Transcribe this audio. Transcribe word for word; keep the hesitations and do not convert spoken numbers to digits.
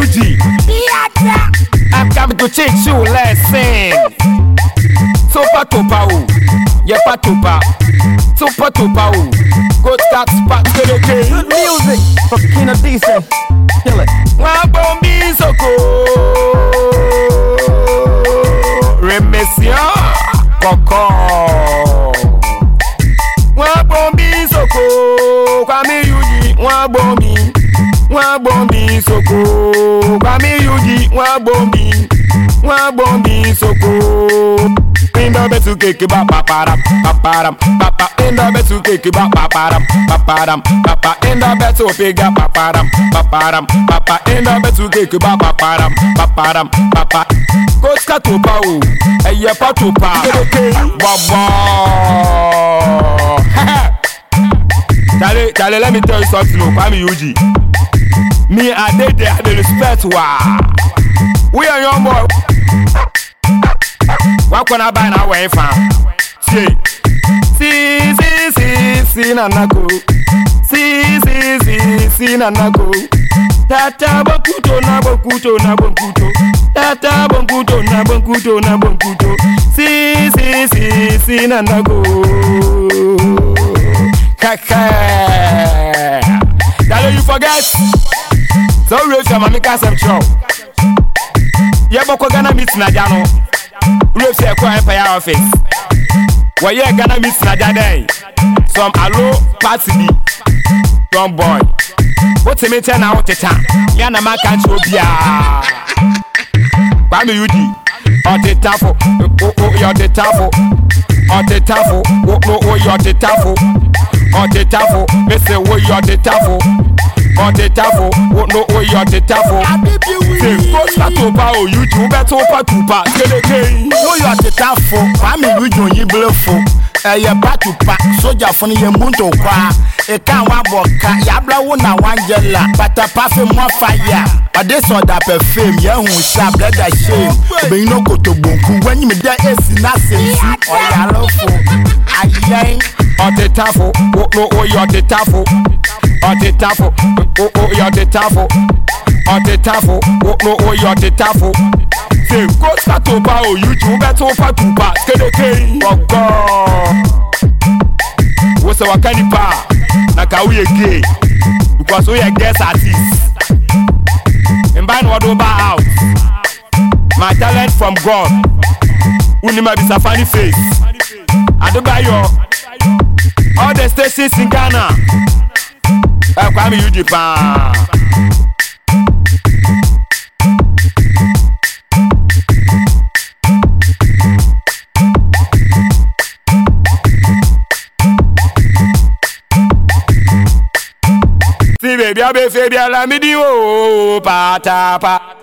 G. I'm coming to teach you lesson. Super tupa o, yepa tupa, super tupa o. Good cat spot to the game. Good music from Kina Decent. Kill it. Wabombi soko, remesia koko. Wabombi soko, kwami yuji. Wabombi, wabombi soko, kwami yuji. Wabombi, wabombi soko. Inda betu keke ba paparam, paparam, papa. Inda betu keke ba paparam, paparam, papa. Inda betu pega paparam, paparam, papa. Inda betu keke ba paparam, paparam, papa. Koska tupa o, eye pa tupa. Baba. Charlie, Charlie, let me tell you something. Kwame U G. Me, I did there, I respect wa. We are young boy. What can I buy now? Way fam. See, see, see, see, see, nanako. See, see, see, see, nanako. Tata bonkuto na bonkuto na bonkuto. Tata bonkuto na bonkuto na bonkuto. See, see, see, see, nanako. Kaka. That you forget. So rich, I'm gonna make some show. Yeah, but we're gonna meet Najano. We'll see a Empire office. Well, yeah, gonna meet Najada. Some allo party. Young boy. What's the matter now? Teta. Yana man can't show Bia. Kwame U G. On the tafo. Oh, oh, you're the tafo. On the tafo. Oh, oh, oh, you're the tafo. On the tafo. Mister, oh, you're the tafo. On the tafo, oh no, oh you're the tafo. Say, go start to buy oh you do better over to pass. Get the game. Oh you're the tafo. Kwame U G on you bluffo. Eh, you're back to pack. Soldier funny your munto kwa. A can one boka. Yabla wona one jella. But a perfume more fire. But this or that perfume. Yeah, who sharp let that shame. But you know go to bunku. When you me there is nothing. Oh yeah, love for. Aye. On the tafo, oh no, oh you're the tafo. On the tafo, oh oh you're the tafo. On the tafo, oh no, oh you're the tafo. Say, go start to buy oh you do better over to pass. Get the game. Oh God. What's our candy pa? Naka we gay. Because we are guest artists. And by no do out. My talent from God. Unima be a funny face. I do buy your all the stations in Ghana. I Kwame U G pa. Si baby, I be baby, I la me di o pa ta pa.